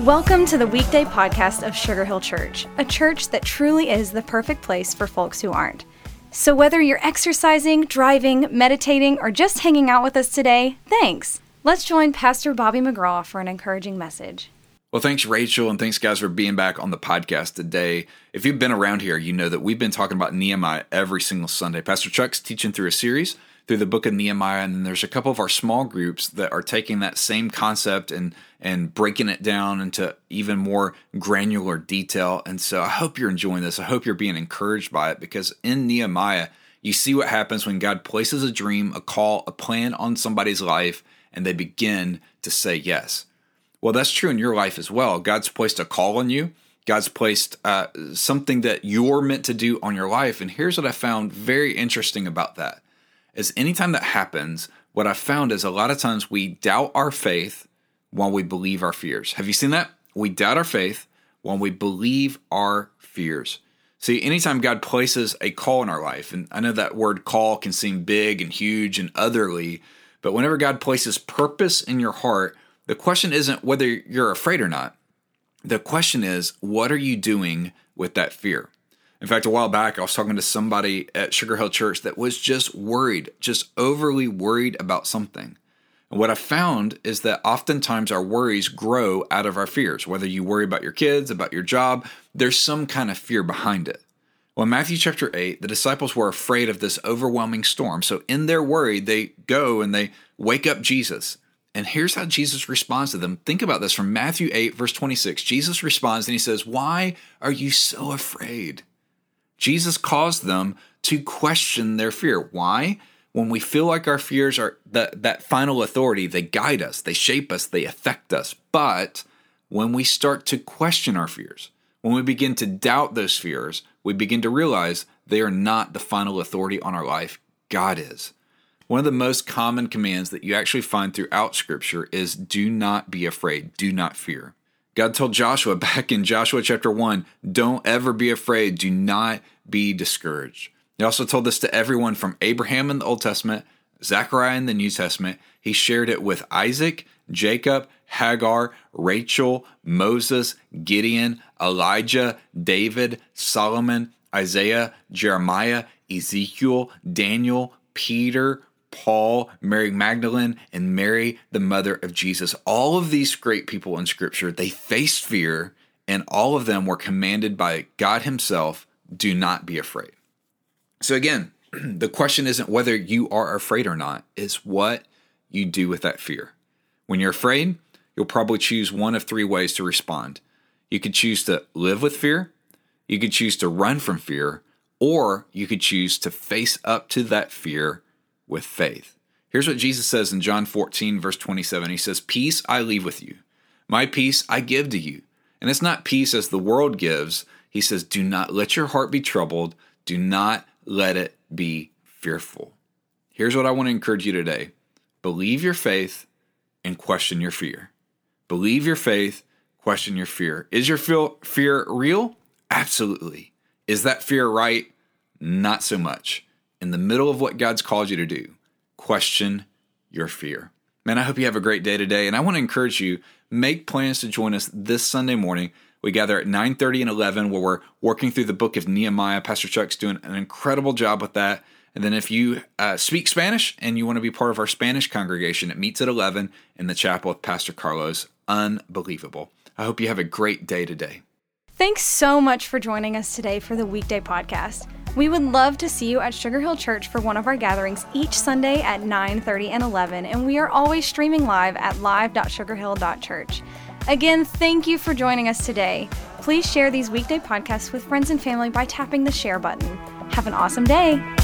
Welcome to the weekday podcast of Sugar Hill Church, a church that truly is the perfect place for folks who aren't. So whether you're exercising, driving, meditating, or just hanging out with us today, thanks. Let's join Pastor Bobby McGraw for an encouraging message. Well, thanks, Rachel, and thanks, guys, for being back on the podcast today. If you've been around here, you know that we've been talking about Nehemiah every single Sunday. Pastor Chuck's teaching through a series through the book of Nehemiah, and then there's a couple of our small groups that are taking that same concept and breaking it down into even more granular detail. And so I hope you're enjoying this. I hope you're being encouraged by it, because in Nehemiah, you see what happens when God places a dream, a call, a plan on somebody's life, and they begin to say yes. Well, that's true in your life as well. God's placed a call on you. God's placed something that you're meant to do on your life. And here's what I found very interesting about that. Is anytime that happens, what I found is a lot of times we doubt our faith while we believe our fears. Have you seen that? We doubt our faith while we believe our fears. See, anytime God places a call in our life, and I know that word call can seem big and huge and otherly, but whenever God places purpose in your heart, the question isn't whether you're afraid or not. The question is, what are you doing with that fear? In fact, a while back, I was talking to somebody at Sugar Hill Church that was just worried, just overly worried about something. And what I found is that oftentimes our worries grow out of our fears. Whether you worry about your kids, about your job, there's some kind of fear behind it. Well, in Matthew chapter 8, the disciples were afraid of this overwhelming storm. So in their worry, they go and they wake up Jesus. And here's how Jesus responds to them. Think about this from Matthew 8, verse 26. Jesus responds and he says, "Why are you so afraid?" Jesus caused them to question their fear. Why? When we feel like our fears are that final authority, they guide us, they shape us, they affect us. But when we start to question our fears, when we begin to doubt those fears, we begin to realize they are not the final authority on our life. God is. One of the most common commands that you actually find throughout Scripture is do not be afraid, do not fear. God told Joshua back in Joshua chapter 1, don't ever be afraid, do not be discouraged. He also told this to everyone from Abraham in the Old Testament, Zechariah in the New Testament. He shared it with Isaac, Jacob, Hagar, Rachel, Moses, Gideon, Elijah, David, Solomon, Isaiah, Jeremiah, Ezekiel, Daniel, Peter, Paul, Mary Magdalene, and Mary, the mother of Jesus. All of these great people in Scripture, they faced fear, and all of them were commanded by God himself, do not be afraid. So again, the question isn't whether you are afraid or not, it's what you do with that fear. When you're afraid, you'll probably choose one of three ways to respond. You could choose to live with fear, you could choose to run from fear, or you could choose to face up to that fear with faith. Here's what Jesus says in John 14, verse 27. He says, "Peace I leave with you. My peace I give to you." And it's not peace as the world gives. He says, do not let your heart be troubled. Do not let it be fearful. Here's what I want to encourage you today. Believe your faith and question your fear. Believe your faith, question your fear. Is your fear real? Absolutely. Is that fear right? Not so much. In the middle of what God's called you to do, question your fear. Man, I hope you have a great day today. And I want to encourage you, make plans to join us this Sunday morning. We gather at 9:30 and 11 where we're working through the book of Nehemiah. Pastor Chuck's doing an incredible job with that. And then if you speak Spanish and you want to be part of our Spanish congregation, it meets at 11 in the chapel with Pastor Carlos. Unbelievable. I hope you have a great day today. Thanks so much for joining us today for the weekday podcast. We would love to see you at Sugar Hill Church for one of our gatherings each Sunday at 9:30 and 11, and we are always streaming live at live.sugarhill.church. Again, thank you for joining us today. Please share these weekday podcasts with friends and family by tapping the share button. Have an awesome day.